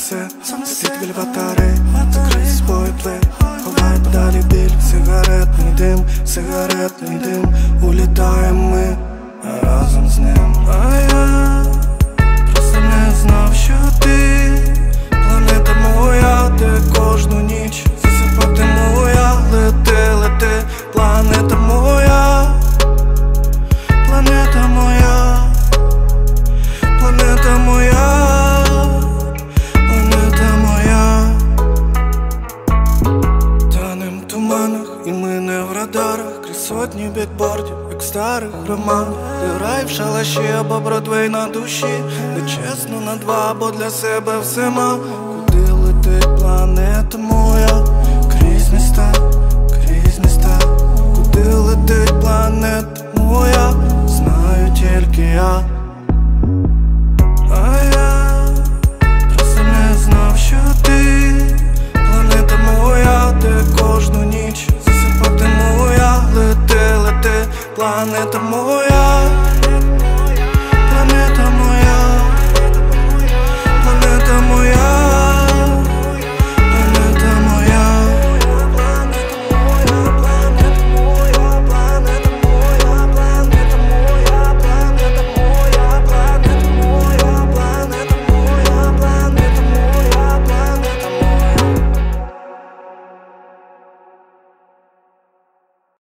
все, світ біля батарей, закрий свої двері, ховай подалі біль, сигаретний дим, сигаретний дим. Улітаємо ми разом з ним. А я просто не знав, що ти планета моя, де кожну ніч засипати моя. Лети, лети, планета моя, планета моя, планета моя, планета моя. Танем в туманах, і ми не в радарах, крізь сотні бікбордів, як в старих романах. Ти рай в шалаші або Бродвей на душі, не чесно на два, бо для себе все мав. Куди летить планета моя? Крізь міста, крізь міста. Куди летить планета моя? Знаю тільки я.